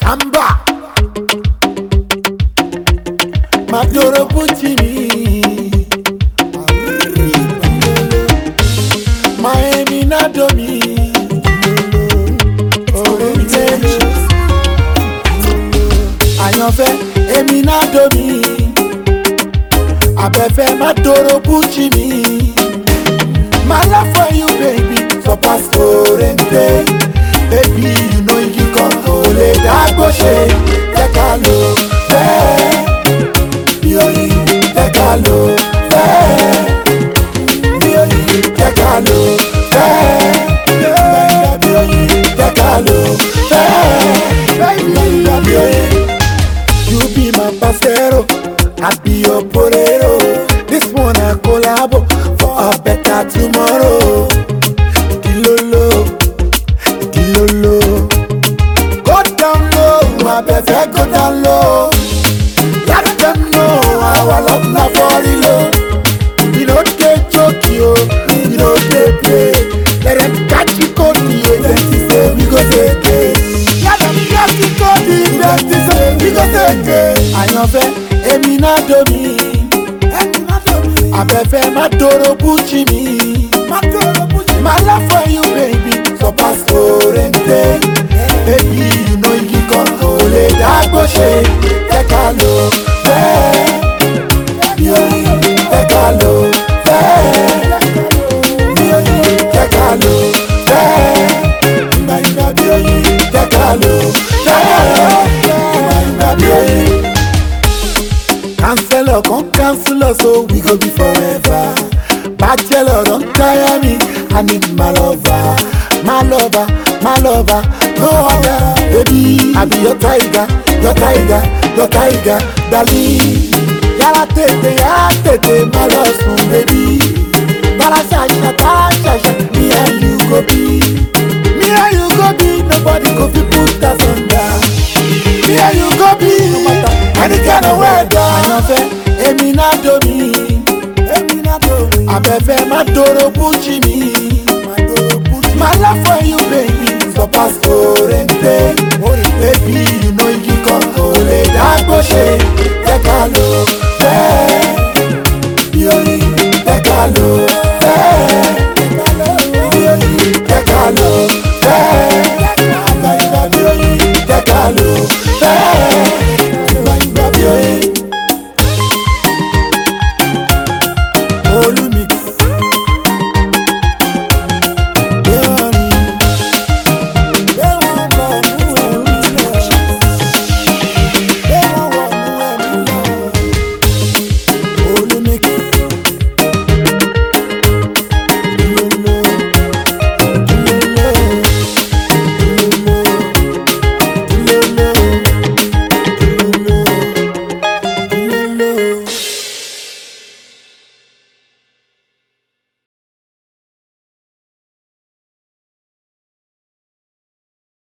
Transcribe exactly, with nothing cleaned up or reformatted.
Amba Maduro Puccini Miami Nadomi Ayanfẹ́ Emi Nadomi Abẹ́fẹ́ Maduro Puccini. My love for you, baby, so pass orente. Baby, you know you can hold it. That go shake, take a look, hey. Beauty, take a look, hey. Beauty, take a look, hey. Beauty, take a look, hey. Baby, beauty, you be my pasero, I be your porero. This one I collabo for a better tomorrow. Dilolo, dilolo. Go down low, I better go down low. Let them know our love na for real. We don't get joke yo, we don't get play. Let them catch you code me, then say we go take it. Let them catch you code me, then say we go take it. Ayanfẹ́ Emi Nadomi. Abẹ́fẹ́ Maduro Puccini. My love for you, baby, so pass orente. Baby, you know you can hold it. That go shake, take a look, hey. Beauty, take a look, hey. Beauty, take a look, hey. Beauty, take a look, hey. Beauty. Cancel come cancel us, so we go be forever. Bachelor, don't tire me, I need my lover, my lover, my lover, no other. Baby, I be your tiger, your tiger, your tiger, darling. Yala tete, yala tete, my love soon, baby. Bala shasha, bala shasha, me and you.